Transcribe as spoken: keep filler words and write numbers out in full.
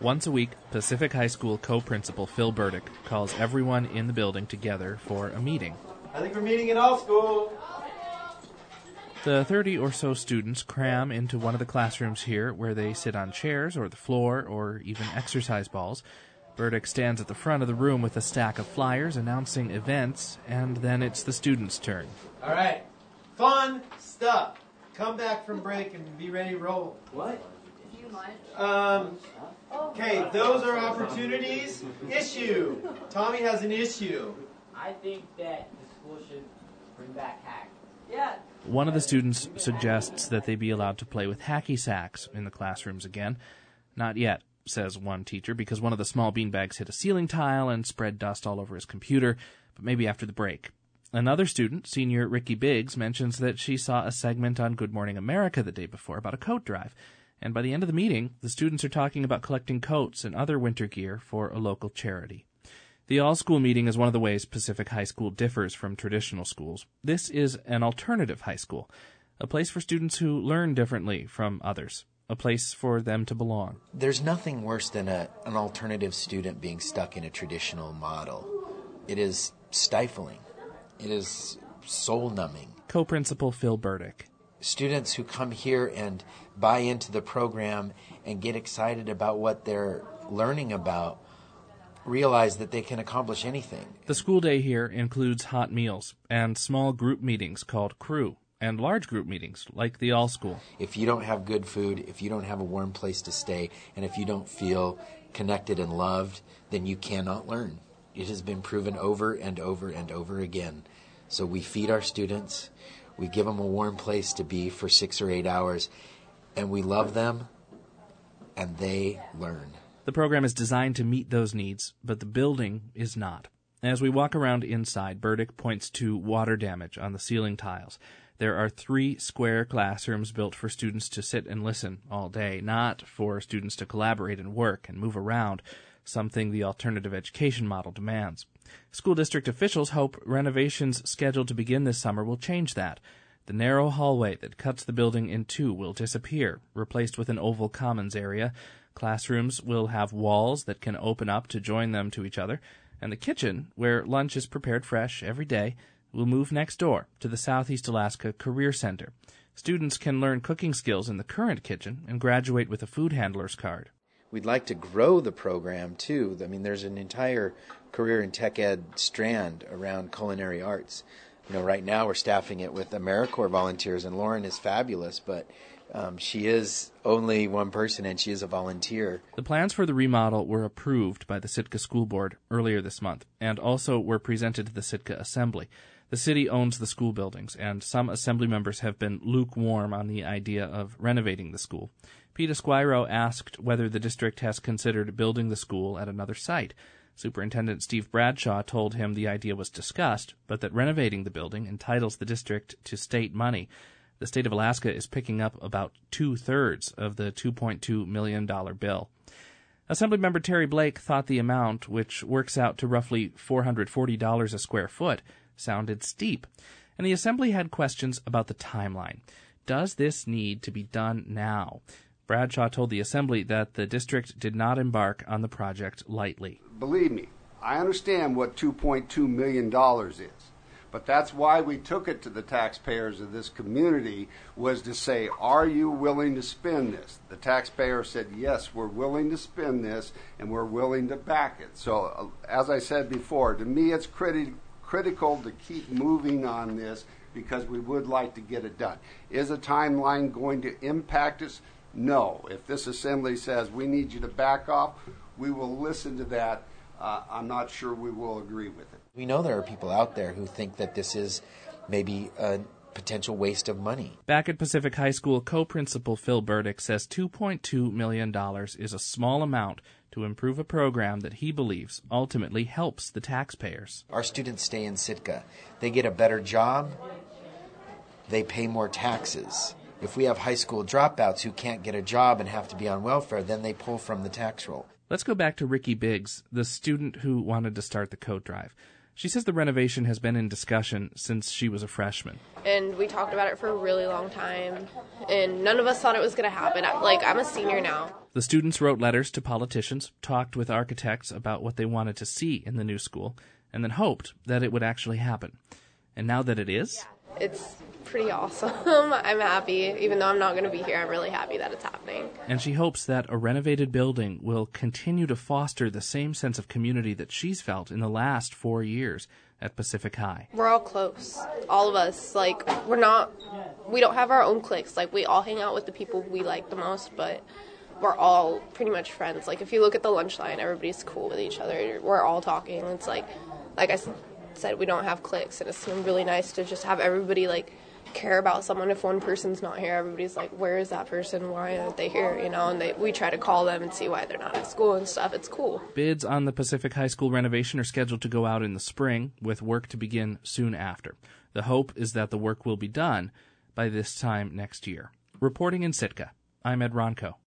Once a week, Pacific High School co-principal Phil Burdick calls everyone in the building together for a meeting. I think we're meeting in all school. The thirty or so students cram into one of the classrooms here where they sit on chairs or the floor or even exercise balls. Burdick stands at the front of the room with a stack of flyers announcing events, and then it's the students' turn. All right. Fun stuff. Come back from break and be ready to roll. What? Um, okay, those are opportunities. Issue. Tommy has an issue. I think that the school should bring back hack. Yeah. One of the students suggests that they be allowed to play with hacky sacks in the classrooms again. Not yet, says one teacher, because one of the small beanbags hit a ceiling tile and spread dust all over his computer, but maybe after the break. Another student, senior Ricky Biggs, mentions that she saw a segment on Good Morning America the day before about a coat drive, and by the end of the meeting, the students are talking about collecting coats and other winter gear for a local charity. The all-school meeting is one of the ways Pacific High School differs from traditional schools. This is an alternative high school, a place for students who learn differently from others, a place for them to belong. There's nothing worse than a, an alternative student being stuck in a traditional model. It is stifling. It is soul-numbing. Co-principal Phil Burdick. Students who come here and buy into the program and get excited about what they're learning about realize that they can accomplish anything. The school day here includes hot meals and small group meetings called crew, and large group meetings like the all-school. If you don't have good food, if you don't have a warm place to stay, and if you don't feel connected and loved, then you cannot learn. It has been proven over and over and over again. So we feed our students, we give them a warm place to be for six or eight hours, and we love them, and they learn. The program is designed to meet those needs, but the building is not. As we walk around inside, Burdick points to water damage on the ceiling tiles. There are three square classrooms built for students to sit and listen all day, not for students to collaborate and work and move around, something the alternative education model demands. School district officials hope renovations scheduled to begin this summer will change that. The narrow hallway that cuts the building in two will disappear, replaced with an oval commons area. Classrooms will have walls that can open up to join them to each other, and the kitchen, where lunch is prepared fresh every day, will move next door to the Southeast Alaska Career Center. Students can learn cooking skills in the current kitchen and graduate with a food handler's card. We'd like to grow the program, too. I mean, there's an entire career and tech ed strand around culinary arts. You know, right now we're staffing it with AmeriCorps volunteers, and Lauren is fabulous, but um, she is only one person, and she is a volunteer. The plans for the remodel were approved by the Sitka School Board earlier this month, and also were presented to the Sitka Assembly. The city owns the school buildings, and some assembly members have been lukewarm on the idea of renovating the school. Pete Esquiro asked whether the district has considered building the school at another site. Superintendent Steve Bradshaw told him the idea was discussed, but that renovating the building entitles the district to state money. The state of Alaska is picking up about two-thirds of the two point two million dollars bill. Assemblymember Terry Blake thought the amount, which works out to roughly four hundred forty dollars a square foot, sounded steep, and the Assembly had questions about the timeline. Does this need to be done now? Bradshaw told the Assembly that the district did not embark on the project lightly. Believe me, I understand what two point two million dollars is, but that's why we took it to the taxpayers of this community, was to say, are you willing to spend this? The taxpayer said, yes, we're willing to spend this, and we're willing to back it. So, uh, as I said before, to me it's criti- critical to keep moving on this because we would like to get it done. Is a timeline going to impact us? No. If this assembly says we need you to back off, we will listen to that. Uh, I'm not sure we will agree with it. We know there are people out there who think that this is maybe a potential waste of money. Back at Pacific High School, co-principal Phil Burdick says two point two million dollars is a small amount to improve a program that he believes ultimately helps the taxpayers. Our students stay in Sitka. They get a better job. They pay more taxes. If we have high school dropouts who can't get a job and have to be on welfare, then they pull from the tax roll. Let's go back to Ricky Biggs, the student who wanted to start the coat drive. She says the renovation has been in discussion since she was a freshman. And we talked about it for a really long time, and none of us thought it was going to happen. Like, I'm a senior now. The students wrote letters to politicians, talked with architects about what they wanted to see in the new school, and then hoped that it would actually happen. And now that it is... It's pretty awesome. I'm happy. Even though I'm not going to be here, I'm really happy that it's happening. And she hopes that a renovated building will continue to foster the same sense of community that she's felt in the last four years at Pacific High. We're all close. All of us. Like, we're not... We don't have our own cliques. Like, we all hang out with the people we like the most, but we're all pretty much friends. Like, if you look at the lunch line, everybody's cool with each other. We're all talking. It's like... Like I said, we don't have cliques, and it's really nice to just have everybody, like, care about someone. If one person's not here, everybody's like, where is that person? Why aren't they here? You know, and they, we try to call them and see why they're not at school and stuff. It's cool. Bids on the Pacific High School renovation are scheduled to go out in the spring, with work to begin soon after. The hope is that the work will be done by this time next year. Reporting in Sitka, I'm Ed Ronco.